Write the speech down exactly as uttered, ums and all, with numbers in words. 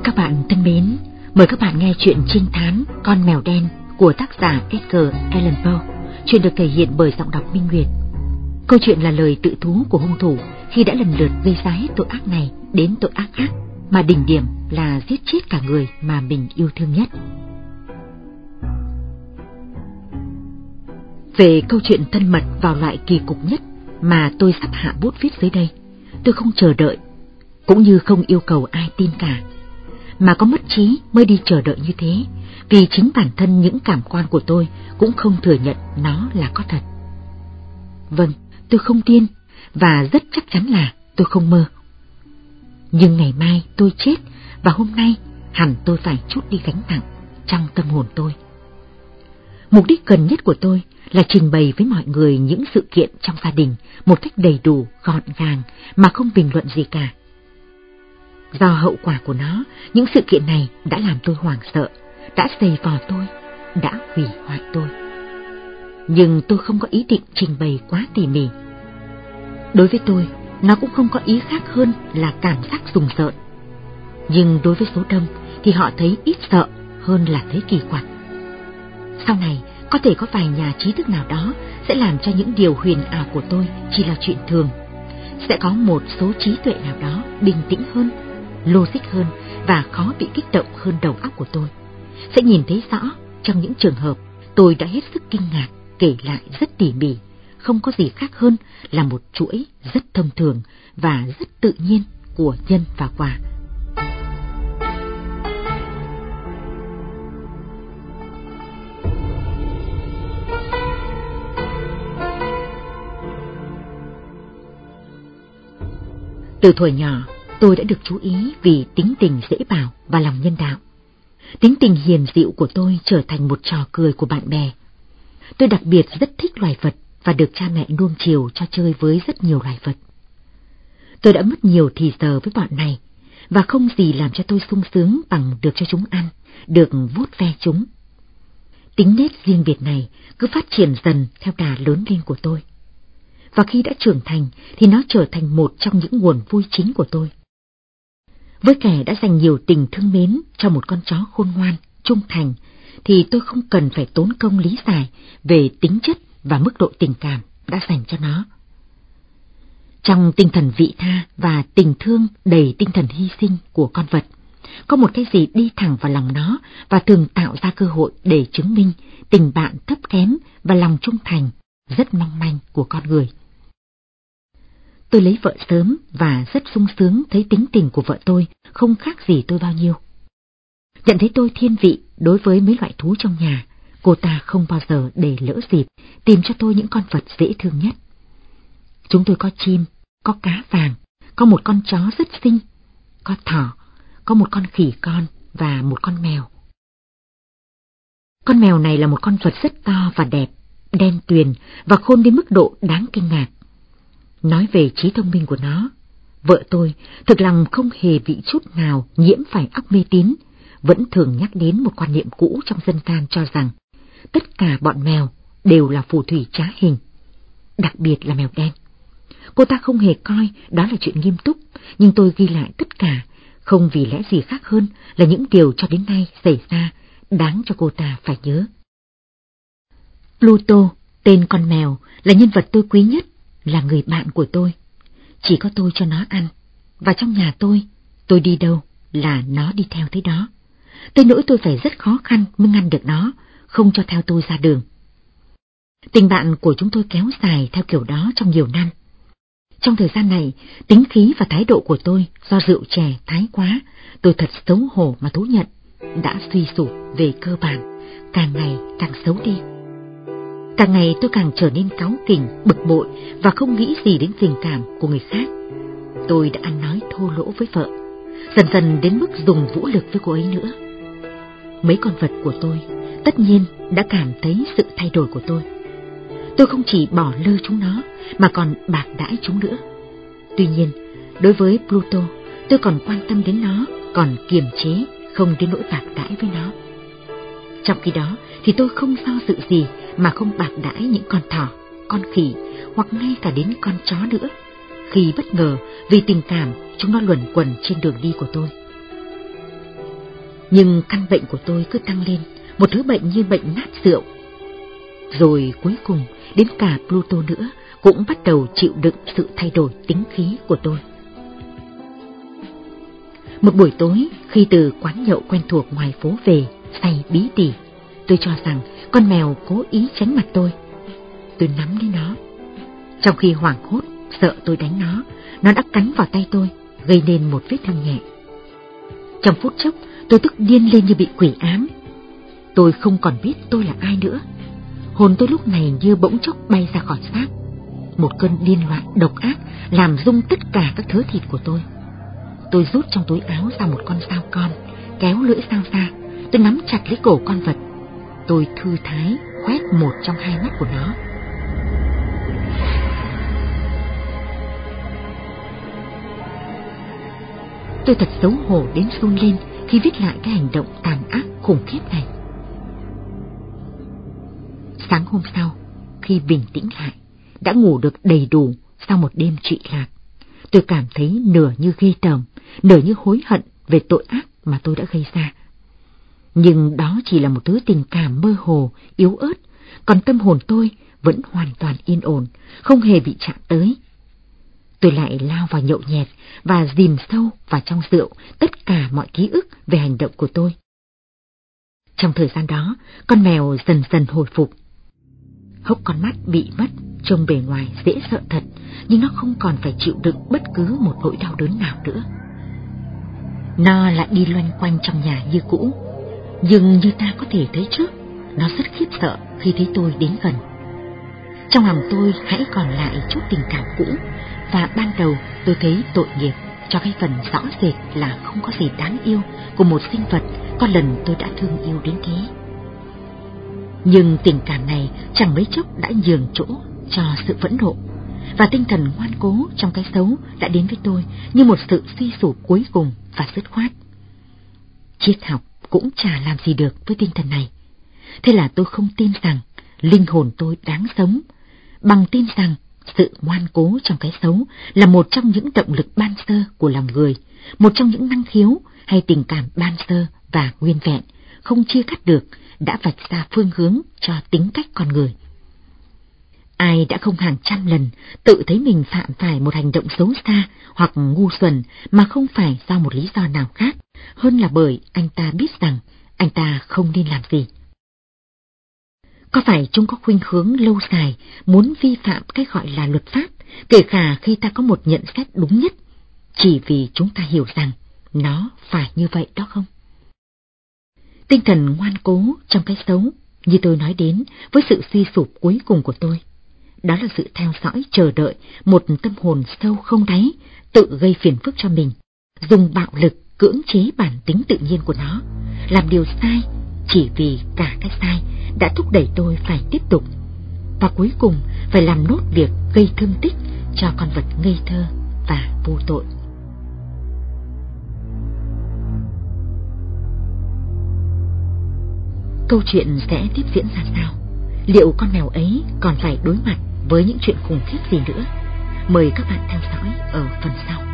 Các bạn thân mến, mời các bạn nghe truyện trinh thám Con mèo đen của tác giả Edgar Allan Poe, chuyện được thể hiện bởi giọng đọc Minh Nguyệt. Câu chuyện là lời tự thú của hung thủ khi đã lần lượt gây ra hết tội ác này đến tội ác khác, mà đỉnh điểm là giết chết cả người mà mình yêu thương nhất. Về câu chuyện thân mật vào loại kỳ cục nhất mà tôi sắp hạ bút viết dưới đây, tôi không chờ đợi, cũng như không yêu cầu ai tin cả, mà có mất trí mới đi chờ đợi như thế, vì chính bản thân những cảm quan của tôi cũng không thừa nhận nó là có thật. Vâng, tôi không tin, và rất chắc chắn là tôi không mơ. Nhưng ngày mai tôi chết, và hôm nay hẳn tôi phải trút đi gánh nặng trong tâm hồn tôi. Mục đích gần nhất của tôi là trình bày với mọi người những sự kiện trong gia đình một cách đầy đủ, gọn gàng, mà không bình luận gì cả. Do hậu quả của nó, những sự kiện này đã làm tôi hoảng sợ, đã giày vò tôi, đã hủy hoại tôi. Nhưng tôi không có ý định trình bày quá tỉ mỉ. Đối với tôi, nó cũng không có ý khác hơn là cảm giác rùng rợn. Nhưng đối với số đông thì họ thấy ít sợ hơn là thấy kỳ quặc. Sau này, có thể có vài nhà trí thức nào đó sẽ làm cho những điều huyền ảo của tôi chỉ là chuyện thường. Sẽ có một số trí tuệ nào đó bình tĩnh hơn, logic hơn và khó bị kích động hơn đầu óc của tôi, sẽ nhìn thấy rõ trong những trường hợp tôi đã hết sức kinh ngạc kể lại rất tỉ mỉ, không có gì khác hơn là một chuỗi rất thông thường và rất tự nhiên của nhân và quả. Từ thuở nhỏ, tôi đã được chú ý vì tính tình dễ bảo và lòng nhân đạo. Tính tình hiền dịu của tôi trở thành một trò cười của bạn bè. Tôi đặc biệt rất thích loài vật và được cha mẹ nuông chiều cho chơi với rất nhiều loài vật. Tôi đã mất nhiều thì giờ với bọn này, và không gì làm cho tôi sung sướng bằng được cho chúng ăn, được vuốt ve chúng. Tính nết riêng biệt này cứ phát triển dần theo đà lớn lên của tôi. Và khi đã trưởng thành thì nó trở thành một trong những nguồn vui chính của tôi. Với kẻ đã dành nhiều tình thương mến cho một con chó khôn ngoan, trung thành, thì tôi không cần phải tốn công lý giải về tính chất và mức độ tình cảm đã dành cho nó. Trong tinh thần vị tha và tình thương đầy tinh thần hy sinh của con vật, có một cái gì đi thẳng vào lòng nó và thường tạo ra cơ hội để chứng minh tình bạn thấp kém và lòng trung thành rất mong manh của con người. Tôi lấy vợ sớm và rất sung sướng thấy tính tình của vợ tôi không khác gì tôi bao nhiêu. Nhận thấy tôi thiên vị đối với mấy loại thú trong nhà, cô ta không bao giờ để lỡ dịp tìm cho tôi những con vật dễ thương nhất. Chúng tôi có chim, có cá vàng, có một con chó rất xinh, có thỏ, có một con khỉ con và một con mèo. Con mèo này là một con vật rất to và đẹp, đen tuyền và khôn đến mức độ đáng kinh ngạc. Nói về trí thông minh của nó, vợ tôi thực lòng không hề bị chút nào nhiễm phải óc mê tín, vẫn thường nhắc đến một quan niệm cũ trong dân gian cho rằng tất cả bọn mèo đều là phù thủy trá hình, đặc biệt là mèo đen. Cô ta không hề coi đó là chuyện nghiêm túc, nhưng tôi ghi lại tất cả, không vì lẽ gì khác hơn là những điều cho đến nay xảy ra đáng cho cô ta phải nhớ. Pluto, tên con mèo, là nhân vật tôi quý nhất, là người bạn của tôi. Chỉ có tôi cho nó ăn, và trong nhà tôi, tôi đi đâu là nó đi theo tới đó. Tới nỗi tôi phải rất khó khăn mới ngăn được nó, không cho theo tôi ra đường. Tình bạn của chúng tôi kéo dài theo kiểu đó trong nhiều năm. Trong thời gian này, tính khí và thái độ của tôi do rượu chè thái quá, tôi thật xấu hổ mà thú nhận, đã suy sụp về cơ bản, càng ngày càng xấu đi. Càng ngày tôi càng trở nên cáu kỉnh, bực bội và không nghĩ gì đến tình cảm của người khác. Tôi đã ăn nói thô lỗ với vợ, dần dần đến mức dùng vũ lực với cô ấy nữa. Mấy con vật của tôi tất nhiên đã cảm thấy sự thay đổi của tôi. Tôi không chỉ bỏ lơ chúng nó mà còn bạc đãi chúng nữa. Tuy nhiên, đối với Pluto, tôi còn quan tâm đến nó, còn kiềm chế, không đến nỗi bạc đãi với nó. Trong khi đó thì tôi không do dự gì mà không bạc đãi những con thỏ, con khỉ hoặc ngay cả đến con chó nữa, khi bất ngờ vì tình cảm chúng nó luẩn quẩn trên đường đi của tôi. Nhưng căn bệnh của tôi cứ tăng lên, một thứ bệnh như bệnh nát rượu. Rồi cuối cùng, đến cả Pluto nữa cũng bắt đầu chịu đựng sự thay đổi tính khí của tôi. Một buổi tối, khi từ quán nhậu quen thuộc ngoài phố về, say bí tỉ, tôi cho rằng con mèo cố ý tránh mặt tôi. Tôi nắm lấy nó. Trong khi hoảng hốt, sợ tôi đánh nó, nó đã cắn vào tay tôi, gây nên một vết thương nhẹ. Trong phút chốc, tôi tức điên lên như bị quỷ ám. Tôi không còn biết tôi là ai nữa. Hồn tôi lúc này như bỗng chốc bay ra khỏi xác. Một cơn điên loạn độc ác làm rung tất cả các thớ thịt của tôi. Tôi rút trong túi áo ra một con dao con, kéo lưỡi dao ra. Tôi nắm chặt lấy cổ con vật. Tôi thư thái khoét một trong hai mắt của nó. Tôi thật xấu hổ đến run lên khi viết lại cái hành động tàn ác khủng khiếp này. Sáng hôm sau, khi bình tĩnh lại, đã ngủ được đầy đủ sau một đêm trụy lạc, tôi cảm thấy nửa như ghê tởm, nửa như hối hận về tội ác mà tôi đã gây ra. Nhưng đó chỉ là một thứ tình cảm mơ hồ, yếu ớt, còn tâm hồn tôi vẫn hoàn toàn yên ổn, không hề bị chạm tới. Tôi lại lao vào nhậu nhẹt và dìm sâu vào trong rượu tất cả mọi ký ức về hành động của tôi. Trong thời gian đó, con mèo dần dần hồi phục. Hốc con mắt bị mất, trông bề ngoài dễ sợ thật, nhưng nó không còn phải chịu đựng bất cứ một nỗi đau đớn nào nữa. Nó lại đi loanh quanh trong nhà như cũ, nhưng như ta có thể thấy trước, nó rất khiếp sợ khi thấy tôi đến gần. Trong lòng tôi hãy còn lại chút tình cảm cũ, và ban đầu tôi thấy tội nghiệp cho cái phần rõ rệt là không có gì đáng yêu của một sinh vật có lần tôi đã thương yêu đến thế. Nhưng tình cảm này chẳng mấy chốc đã nhường chỗ cho sự phẫn nộ, và tinh thần ngoan cố trong cái xấu đã đến với tôi như một sự suy sụp cuối cùng và dứt khoát. Triết học cũng chả làm gì được với tinh thần này. Thế là tôi không tin rằng linh hồn tôi đáng sống, bằng tin rằng sự ngoan cố trong cái xấu là một trong những động lực ban sơ của lòng người, một trong những năng khiếu hay tình cảm ban sơ và nguyên vẹn, không chia cắt được, đã vạch ra phương hướng cho tính cách con người. Ai đã không hàng trăm lần tự thấy mình phạm phải một hành động xấu xa hoặc ngu xuẩn mà không phải do một lý do nào khác, hơn là bởi anh ta biết rằng anh ta không nên làm gì. Có phải chúng có khuynh hướng lâu dài muốn vi phạm cái gọi là luật pháp, kể cả khi ta có một nhận xét đúng nhất, chỉ vì chúng ta hiểu rằng nó phải như vậy đó không? Tinh thần ngoan cố trong cái xấu, như tôi nói đến, với sự suy sụp cuối cùng của tôi, đó là sự theo dõi chờ đợi một tâm hồn sâu không đáy, tự gây phiền phức cho mình, dùng bạo lực cưỡng chế bản tính tự nhiên của nó, làm điều sai chỉ vì cả cái sai đã thúc đẩy tôi phải tiếp tục, và cuối cùng phải làm nốt việc gây thương tích cho con vật ngây thơ và vô tội. Câu chuyện sẽ tiếp diễn ra sao? Liệu con mèo ấy còn phải đối mặt với những chuyện khủng khiếp gì nữa? Mời các bạn theo dõi ở phần sau.